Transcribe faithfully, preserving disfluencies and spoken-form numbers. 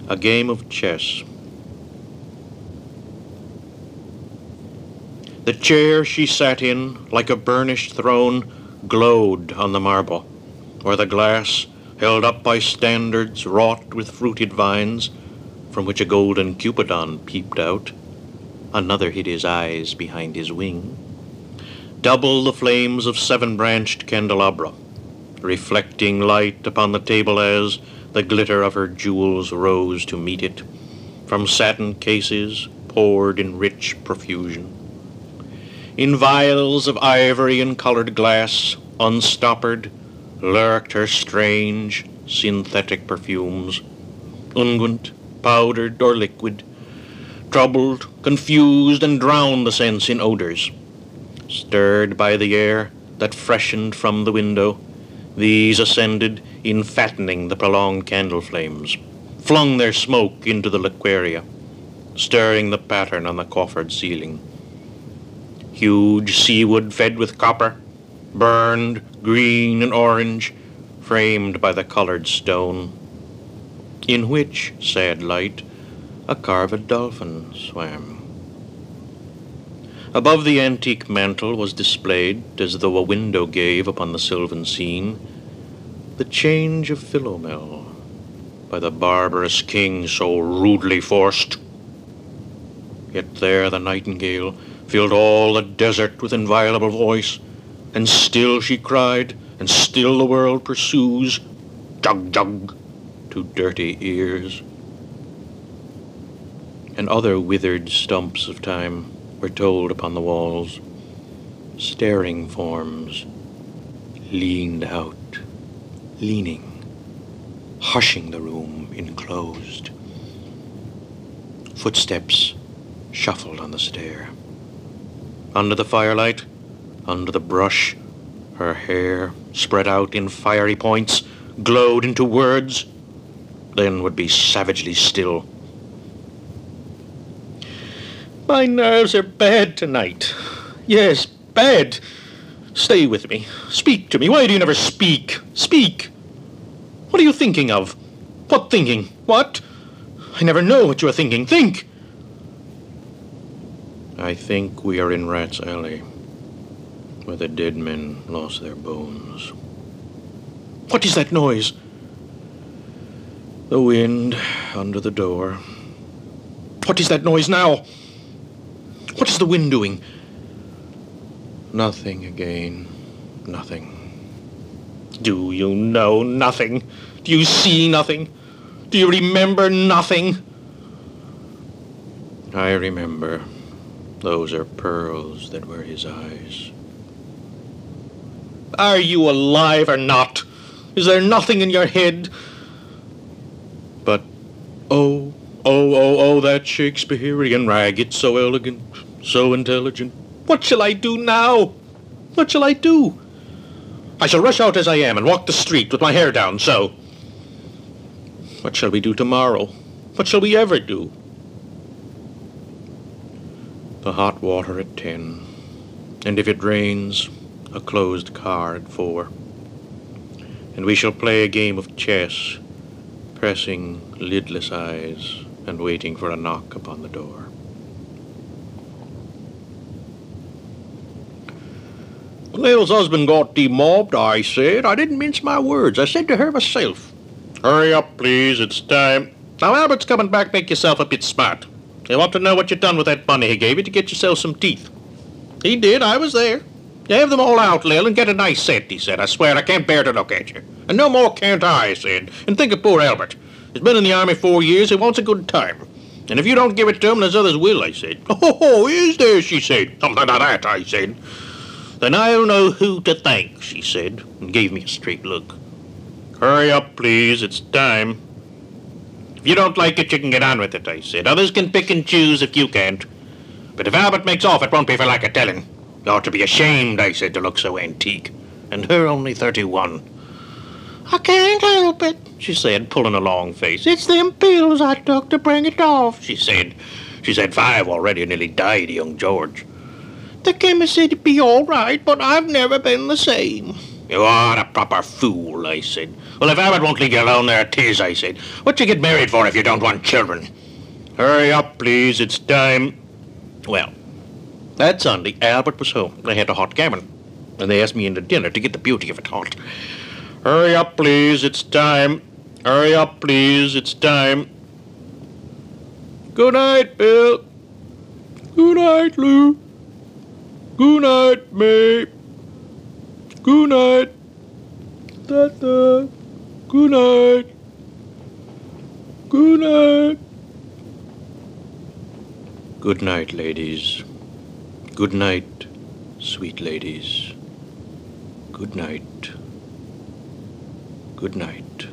A game of chess. The chair she sat in, like a burnished throne, glowed on the marble, where the glass, held up by standards wrought with fruited vines, from which a golden Cupidon peeped out. Another hid his eyes behind his wing. Double the flames of seven-branched candelabra, reflecting light upon the table as the glitter of her jewels rose to meet it, from satin cases poured in rich profusion. In vials of ivory and colored glass, unstoppered, lurked her strange, synthetic perfumes, unguent, powdered or liquid, troubled, confused, and drowned the sense in odors. Stirred by the air that freshened from the window, these ascended in fattening the prolonged candle flames, flung their smoke into the liquaria, stirring the pattern on the coffered ceiling. Huge seawood fed with copper, burned green and orange, framed by the colored stone, in which, sad light, a carved dolphin swam. Above the antique mantel was displayed, as though a window gave upon the sylvan scene, the change of Philomel, by the barbarous king so rudely forced. Yet there the nightingale filled all the desert with inviolable voice, and still she cried, and still the world pursues, jug jug, to dirty ears. And other withered stumps of time were told upon the walls. Staring forms leaned out, leaning, hushing the room enclosed. Footsteps shuffled on the stair. Under the firelight, under the brush, her hair, spread out in fiery points, glowed into words, then would be savagely still. My nerves are bad tonight. Yes, bad. Stay with me. Speak to me. Why do you never speak? Speak. What are you thinking of? What thinking? What? I never know what you are thinking. Think. I think we are in Rat's Alley, where the dead men lost their bones. What is that noise? The wind under the door. What is that noise now? What is the wind doing? Nothing again. Nothing. Do you know nothing? Do you see nothing? Do you remember nothing? I remember. Those are pearls that were his eyes. Are you alive or not? Is there nothing in your head? But, oh, oh, oh, oh, that Shakespearean rag, it's so elegant, so intelligent. What shall I do now? What shall I do? I shall rush out as I am and walk the street with my hair down, so. What shall we do tomorrow? What shall we ever do? The hot water at ten, and if it rains, a closed car at four. And we shall play a game of chess, pressing lidless eyes and waiting for a knock upon the door. Lil's husband got demobbed, I said. I didn't mince my words. I said to her myself, hurry up, please, it's time. Now, Albert's coming back, make yourself a bit smart. You want to know what you done with that bunny he gave you to get yourself some teeth. He did, I was there. You have them all out, Lil, and get a nice set, he said. I swear, I can't bear to look at you. And no more can't I, I said. And think of poor Albert. He's been in the army four years, he wants a good time. And if you don't give it to him, there's others will, I said. Oh, is there, she said. Something like that, I said. Then I'll know who to thank, she said, and gave me a straight look. Hurry up, please, it's time. If you don't like it, you can get on with it, I said. Others can pick and choose if you can't. But if Albert makes off, it won't be for lack of telling. You ought to be ashamed, I said, to look so antique. And her only thirty-one. I can't help it, she said, pulling a long face. It's them pills I took to bring it off, she said. She's had five already and nearly died, young George. The chemist said it'd be all right, but I've never been the same. You are a proper fool, I said. Well, if Albert won't leave you alone, there it is, I said. What you get married for if you don't want children? Hurry up, please, it's time. Well, that Sunday, Albert was home. They had a hot gammon, and they asked me in to dinner to get the beauty of it hot. Hurry up, please, it's time. Hurry up, please, it's time. Good night, Bill. Good night, Lou. Good night, May. Good night. Ta-ta. Good night. Good night. Good night, ladies. Good night, sweet ladies. Good night. Good night.